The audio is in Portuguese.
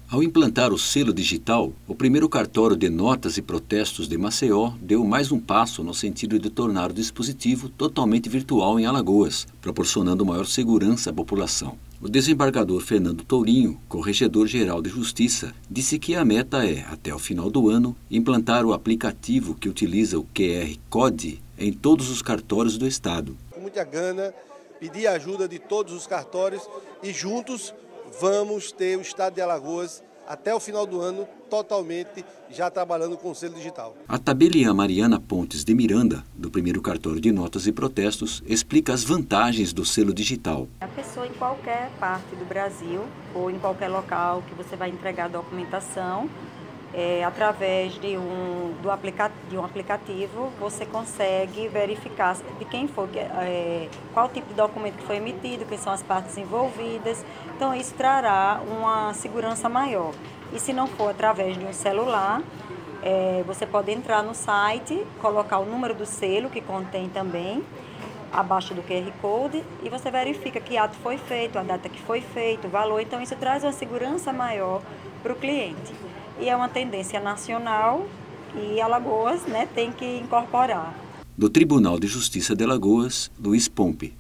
Ao implantar o selo digital, o primeiro cartório de notas e protestos de Maceió deu mais um passo no sentido de tornar o dispositivo totalmente virtual em Alagoas, proporcionando maior segurança à população. O desembargador Fernando Tourinho, corregedor-geral de Justiça, disse que a meta é, até o final do ano, implantar o aplicativo que utiliza o QR Code em todos os cartórios do Estado. Com muita gana, pedir a ajuda de todos os cartórios e juntos vamos ter o Estado de Alagoas até o final do ano totalmente já trabalhando com o selo digital. A tabeliã Mariana Pontes de Miranda, do primeiro cartório de notas e protestos, explica as vantagens do selo digital. A pessoa em qualquer parte do Brasil ou em qualquer local que você vai entregar a documentação, através de um aplicativo, você consegue verificar de quem foi, qual tipo de documento que foi emitido, quem são as partes envolvidas. Então, isso trará uma segurança maior. E se não for através de um celular, você pode entrar no site, colocar o número do selo, que contém também, abaixo do QR Code, e você verifica que ato foi feito, a data que foi feito, o valor. Então, isso traz uma segurança maior para o cliente. E é uma tendência nacional e Alagoas, tem que incorporar. Do Tribunal de Justiça de Alagoas, Luiz Pompe.